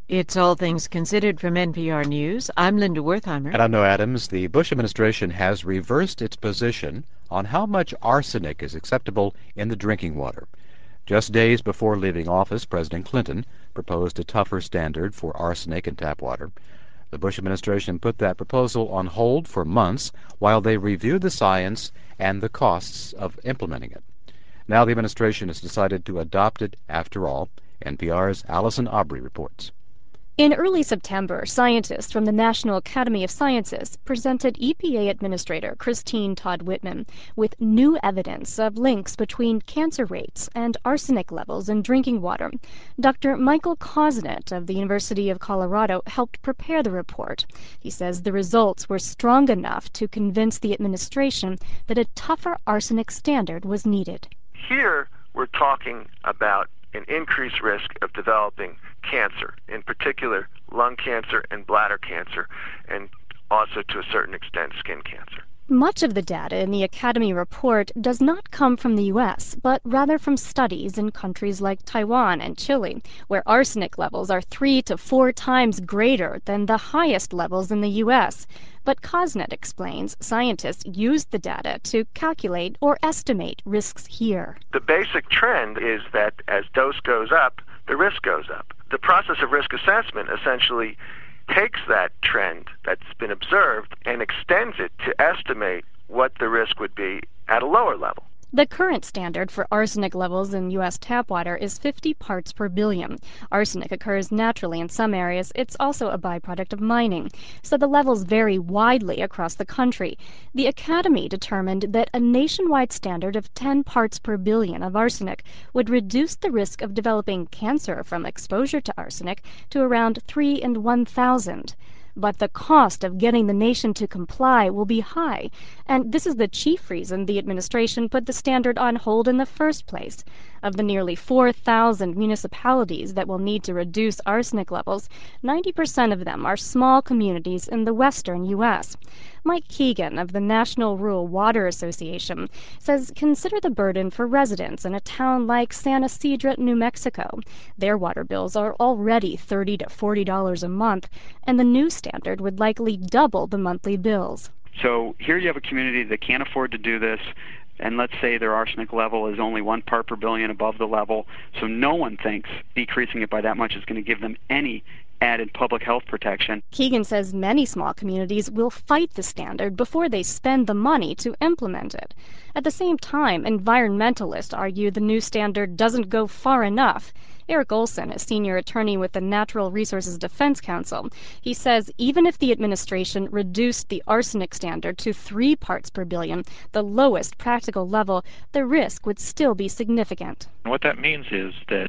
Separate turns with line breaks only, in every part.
It's All Things Considered from NPR News. I'm Linda Wertheimer.
And I'm Noah Adams. The Bush administration has reversed its position on how much arsenic is acceptable in the drinking water. Just days before leaving office, President Clinton proposed a tougher standard for arsenic in tap water. The Bush administration put that proposal on hold for months while they reviewed the science and the costs of implementing it. Now the administration has decided to adopt it after all. NPR's Allison Aubrey reports.
In early September, scientists from the National Academy of Sciences presented EPA Administrator Christine Todd Whitman with new evidence of links between cancer rates and arsenic levels in drinking water. Dr. Michael Kosnet of the University of Colorado helped prepare the report. He says the results were strong enough to convince the administration that a tougher arsenic standard was needed.
Here we're talking about an increased risk of developing cancer, in particular lung cancer and bladder cancer, and also to a certain extent skin cancer.
Much of the data in the Academy report does not come from the U.S., but rather from studies in countries like Taiwan and Chile, where arsenic levels are 3 to 4 times greater than the highest levels in the U.S. But Kosnet explains scientists used the data to calculate or estimate risks here.
The basic trend is that as dose goes up, the risk goes up. The process of risk assessment essentially takes that trend that's been observed and extends it to estimate what the risk would be at a lower level.
The current standard for arsenic levels in U.S. tap water is 50 parts per billion. Arsenic occurs naturally in some areas. It's also a byproduct of mining, so the levels vary widely across the country. The Academy determined that a nationwide standard of 10 parts per billion of arsenic would reduce the risk of developing cancer from exposure to arsenic to around 3 in 1,000. But the cost of getting the nation to comply will be high, and this is the chief reason the administration put the standard on hold in the first place. Of the nearly 4,000 municipalities that will need to reduce arsenic levels, 90% of them are small communities in the western U.S. Mike Keegan of the National Rural Water Association says consider the burden for residents in a town like San Ysidro, New Mexico. Their water bills are already $30 to $40 a month, and the new standard would likely double the monthly bills.
So here you have a community that can't afford to do this, and let's say their arsenic level is only 1 part per billion above the level, so no one thinks decreasing it by that much is going to give them any added public health protection.
Keegan says many small communities will fight the standard before they spend the money to implement it. At the same time, environmentalists argue the new standard doesn't go far enough. Eric Olson is senior attorney with the Natural Resources Defense Council. He says even if the administration reduced the arsenic standard to 3 parts per billion, the lowest practical level, the risk would still be significant.
What that means is that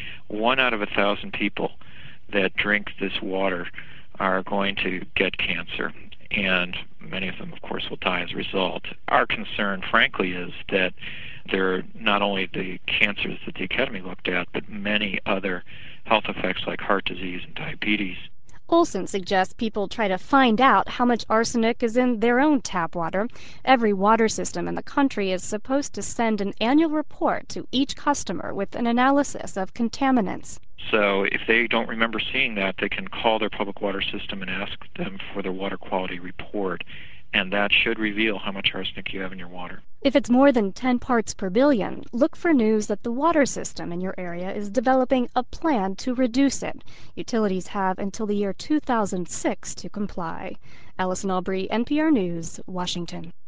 1 out of 1,000 people that drink this water are going to get cancer, and many of them, of course, will die as a result. Our concern, frankly, is that there are not only the cancers that the Academy looked at, but many other health effects like heart disease and diabetes.
Olson suggests people try to find out how much arsenic is in their own tap water. Every water system in the country is supposed to send an annual report to each customer with an analysis of contaminants.
So if they don't remember seeing that, they can call their public water system and ask them for their water quality report, and that should reveal how much arsenic you have in your water.
If it's more than 10 parts per billion, look for news that the water system in your area is developing a plan to reduce it. Utilities have until the year 2006 to comply. Allison Aubrey, NPR News, Washington.